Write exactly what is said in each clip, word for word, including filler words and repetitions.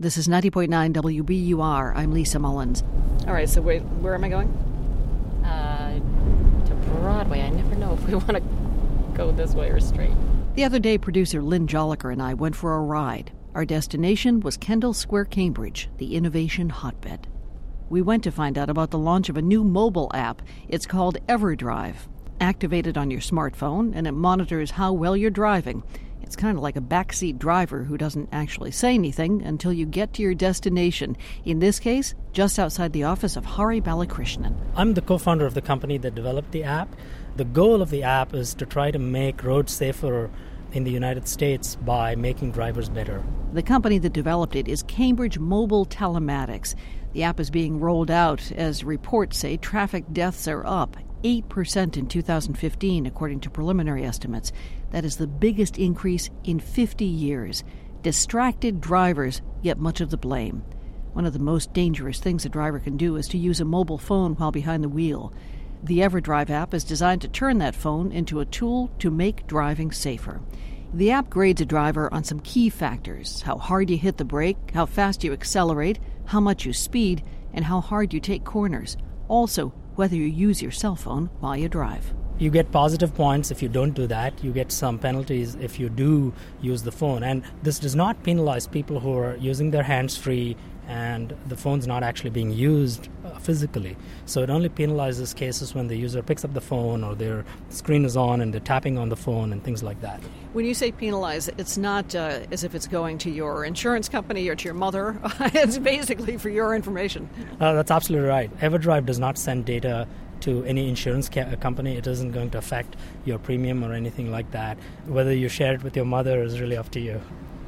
This is ninety point nine W B U R. I'm Lisa Mullins. All right, so wait, where am I going? Uh, to Broadway. I never know if we want to go this way or straight. The other day, producer Lynn Joliker and I went for a ride. Our destination was Kendall Square, Cambridge, the innovation hotbed. We went to find out about the launch of a new mobile app. It's called EverDrive. Activated on your smartphone, and it monitors how well you're driving. It's kind of like a backseat driver who doesn't actually say anything until you get to your destination. In this case, just outside the office of Hari Balakrishnan. I'm the co-founder of the company that developed the app. The goal of the app is to try to make roads safer in the United States by making drivers better. The company that developed it is Cambridge Mobile Telematics. The app is being rolled out as reports say traffic deaths are up eight percent in two thousand fifteen, according to preliminary estimates. That is the biggest increase in fifty years. Distracted drivers get much of the blame. One of the most dangerous things a driver can do is to use a mobile phone while behind the wheel. The EverDrive app is designed to turn that phone into a tool to make driving safer. The app grades a driver on some key factors: how hard you hit the brake, how fast you accelerate, how much you speed, and how hard you take corners. Also, whether you use your cell phone while you drive. You get positive points if you don't do that. You get some penalties if you do use the phone. And this does not penalize people who are using their hands free and the phone's not actually being used uh, physically. So it only penalizes cases when the user picks up the phone or their screen is on and they're tapping on the phone and things like that. When you say penalize, it's not uh, as if it's going to your insurance company or to your mother. It's basically for your information. Uh, that's absolutely right. EverDrive does not send data to any insurance ca- company. It isn't going to affect your premium or anything like that. Whether you share it with your mother is really up to you.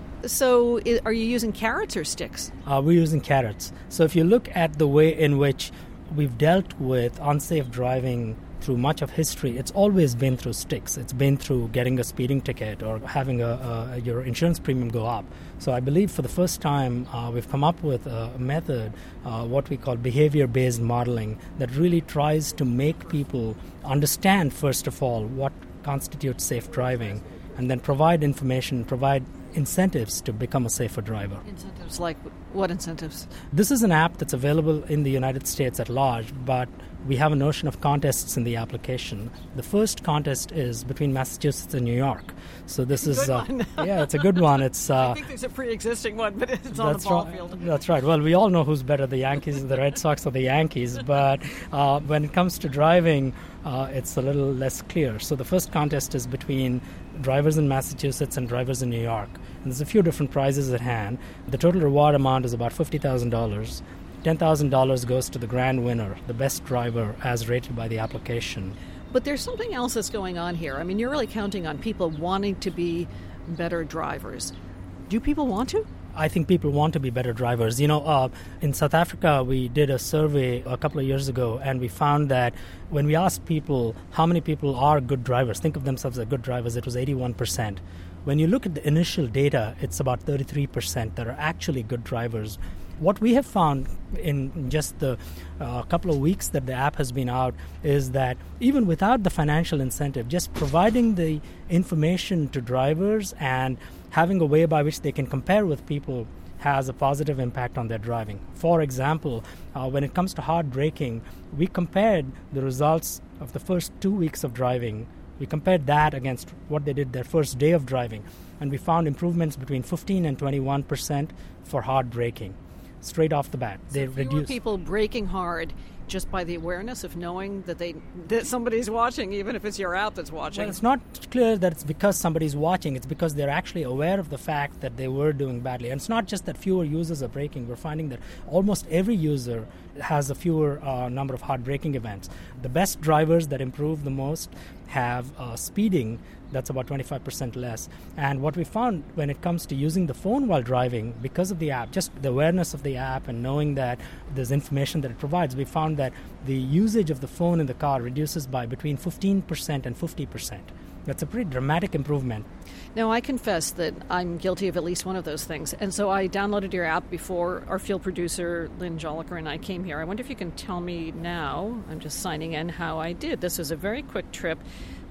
So are you using carrots or sticks? Uh, we're using carrots. So if you look at the way in which we've dealt with unsafe driving through much of history, it's always been through sticks. It's been through getting a speeding ticket or having a, a, your insurance premium go up. So I believe for the first time uh, we've come up with a method, uh, what we call behavior-based modeling, that really tries to make people understand, first of all, what constitutes safe driving, and then provide information, provide incentives to become a safer driver. Incentives like what incentives? This is an app that's available in the United States at large, but we have a notion of contests in the application. The first contest is between Massachusetts and New York. So this is good uh, one. yeah, it's a good one. It's uh, I think there's a pre-existing one, but it's on the ball right. field. That's right. Well, we all know who's better, the Yankees, the Red Sox, or the Yankees. But uh, when it comes to driving, uh, it's a little less clear. So the first contest is between drivers in Massachusetts and drivers in New York. And there's a few different prizes at hand. The total reward amount is about fifty thousand dollars. ten thousand dollars goes to the grand winner, the best driver as rated by the application. But there's something else that's going on here. I mean, you're really counting on people wanting to be better drivers. Do people want to? I think people want to be better drivers. You know, uh, in South Africa, we did a survey a couple of years ago, and we found that when we asked people how many people are good drivers, think of themselves as good drivers, it was eighty-one percent. When you look at the initial data, it's about thirty-three percent that are actually good drivers. What we have found in just the uh, couple of weeks that the app has been out is that even without the financial incentive, just providing the information to drivers and having a way by which they can compare with people has a positive impact on their driving. For example, uh, when it comes to hard braking, we compared the results of the first two weeks of driving. We compared that against what they did their first day of driving, and we found improvements between fifteen and twenty-one percent for hard braking. Straight off the bat, they so reduce people braking hard just by the awareness of knowing that they that somebody's watching, even if it's your app that's watching. Well, it's not clear that it's because somebody's watching. It's because they're actually aware of the fact that they were doing badly. And it's not just that fewer users are braking. We're finding that almost every user has a fewer uh, number of hard braking events. The best drivers that improve the most have uh, speeding. That's about twenty-five percent less. And what we found when it comes to using the phone while driving, because of the app, just the awareness of the app and knowing that there's information that it provides, we found that the usage of the phone in the car reduces by between fifteen percent and fifty percent. That's a pretty dramatic improvement. Now, I confess that I'm guilty of at least one of those things. And so I downloaded your app before our field producer, Lynn Joliker, and I came here. I wonder if you can tell me now, I'm just signing in, how I did. This was a very quick trip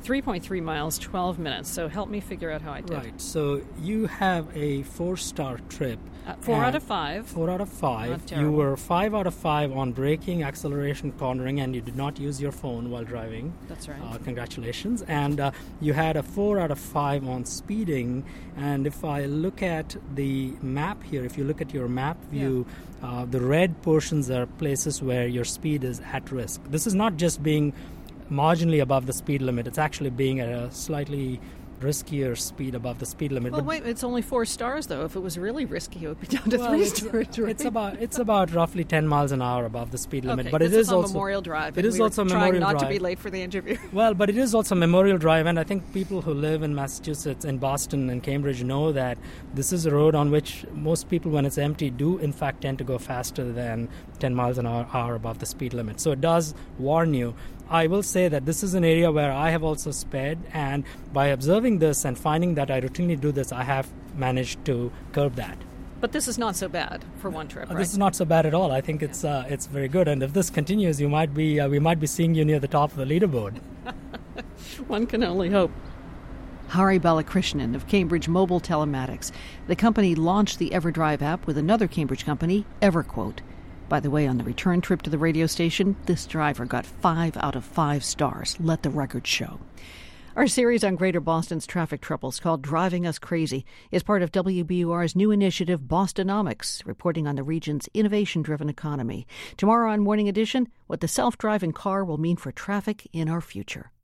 three point three miles, twelve minutes. So help me figure out how I did. Right. So you have a four-star trip. Uh, four out of five. Four out of five. Not terrible. You were five out of five on braking, acceleration, cornering, and you did not use your phone while driving. That's right. Uh, congratulations. And uh, you had a four out of five on speeding. And if I look at the map here, if you look at your map view, yeah. uh, the red portions are places where your speed is at risk. This is not just being marginally above the speed limit. It's actually being at a slightly riskier speed above the speed limit. Well, but wait, it's only four stars, though. If it was really risky, it would be down to well, three it's, stars. Right? It's about it's about roughly ten miles an hour above the speed limit. Okay, but it this is, is on also Memorial Drive. It is we were also trying Memorial not Drive. to be late for the interview. Well, but it is also Memorial Drive, and I think people who live in Massachusetts, in Boston and Cambridge, know that this is a road on which most people, when it's empty, do in fact tend to go faster than ten miles an hour, hour above the speed limit. So it does warn you. I will say that this is an area where I have also sped, and by observing this and finding that I routinely do this, I have managed to curb that. But this is not so bad for one trip, Uh, right? This is not so bad at all. I think it's uh, it's very good, and if this continues, you might be uh, we might be seeing you near the top of the leaderboard. One can only hope. Hari Balakrishnan of Cambridge Mobile Telematics. The company launched the EverDrive app with another Cambridge company, EverQuote. By the way, on the return trip to the radio station, this driver got five out of five stars. Let the record show. Our series on Greater Boston's traffic troubles, called Driving Us Crazy, is part of W B U R's new initiative, Bostonomics, reporting on the region's innovation-driven economy. Tomorrow on Morning Edition, what the self-driving car will mean for traffic in our future.